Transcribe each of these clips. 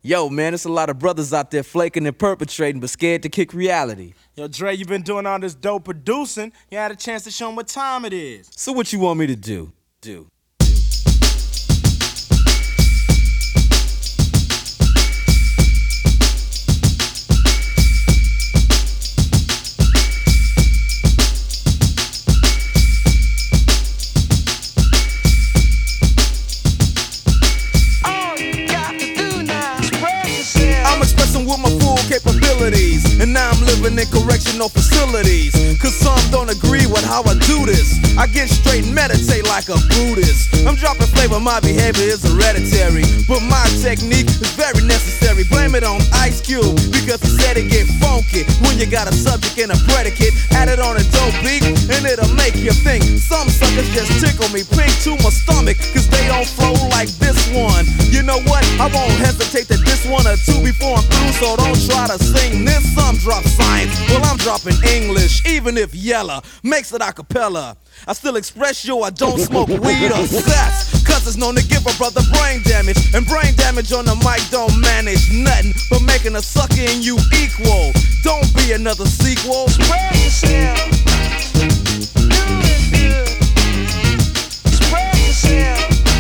Yo, man, there's a lot of brothers out there flaking and perpetrating, but scared to kick reality. Yo, Dre, you been doing all this dope producing. You had a chance to show them what time it is. So what you want me to do? With my full capabilities, and now I'm living in correctional facilities. Cause some don't agree with how I do this. I get straight and meditate like a Buddhist. I'm dropping flavor, my behavior is hereditary, but my technique is very necessary. Blame it on Ice Cube, because he said it get funky when you got a subject and a predicate. Add it on a dope beat, and it'll make you think. Some suckers just tickle me pink to my stomach, cause they don't flow like this one. You know what? I won't hesitate to diss one or two before I'm through, so don't try to sing this. Some drop science, well I'm dropping English. Even if Yella makes it a cappella, I still express yo, I don't smoke weed or sex, cause it's known to give a brother brain damage. And brain damage on the mic don't manage nothing but making a sucker in you equal. Don't be another sequel. Spread yourself. Do it good. Spread yourself.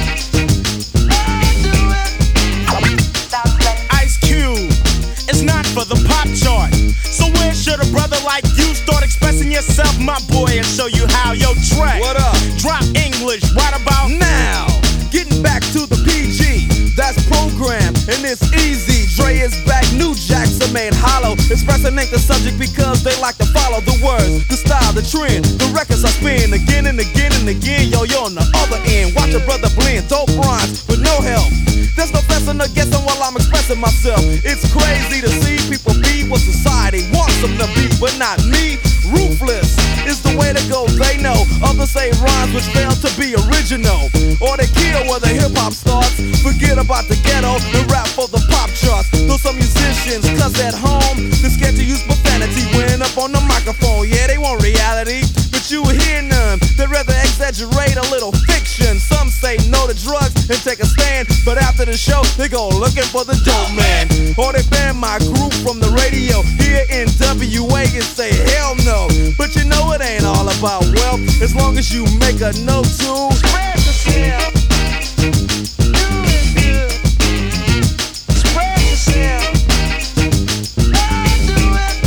For the pop chart. So where should a brother like you start expressing yourself, my boy, and show you how? Yo, Dre, what up? Drop English right about now. Getting back to the PG, that's programmed and it's easy. Dre is back, new jacks are made hollow. Expressing ain't the subject because they like to follow the words, the style, the trend. The records I spin again and again and again. Yo, you're on the other end. Watch a brother blend dope rhymes with no help. There's no fessing or guessing while I'm expressing myself. It's crazy to see people be what society wants them to be, but not me. Ruthless is the way to go, they know. Others say rhymes which fail to be original, or they kill where the hip-hop starts. Forget about the ghetto and rap for the pop charts. Though some musicians, cause at home they're scared to use profanity when up on the microphone. Yeah, they want reality, but you hear none. They'd rather exaggerate a little fiction. Some say no to drugs and take a stand, but after the show they go looking for the dope man. Or they ban my group from the radio here in WA and say hell no. But you know it ain't all about wealth, as long as you make a note to spread yourself. Do it good. Spread yourself. Do it.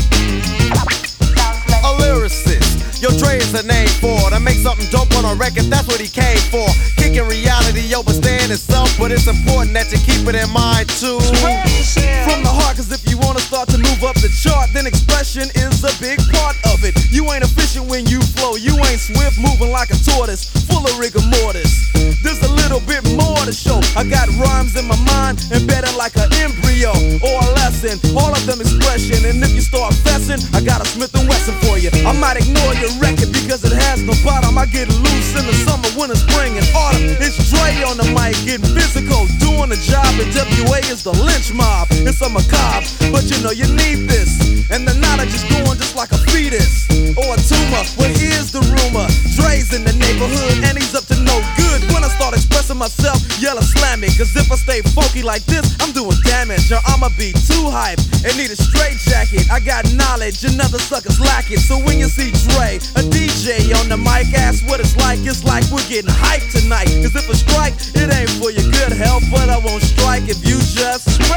A lyricist, yo, Dre is a name for to make something dope on a record, that's what he came for. Kicking reality over staying itself, but it's important that you keep it in mind too. From the heart, cause if you wanna start to move up the chart, then expression is a big part of it. You ain't efficient when you flow, you ain't swift, moving like a tortoise, full of rigor mortis. There's a little bit more to show. I got rhymes in my mind, embedded like an embryo or a lesson, all of them expression. And if you start fessing, I got a Smith & Wesson for you. I might ignore your record because it has no bottom. I get loose in the summer, winter, spring, and autumn. It's Dre on the mic, getting physical, doing the job. And WA is the lynch mob. It's a macabre, but you know you need this. And the knowledge is going just like a fetus or a tumor. Well, here's the rumor: Dre's in the neighborhood and he's up to no good. When I start expressing myself, yell slam it. Cause if I stay funky like this, I'm doing damage. Or I'ma be too hype and need a straight jacket. I got knowledge and other suckers lack it. So when you see Dre, a DJ on the mic, ask what it's like. It's like we're getting hyped tonight. Cause if I strike, it ain't for your good health, but I won't strike if you just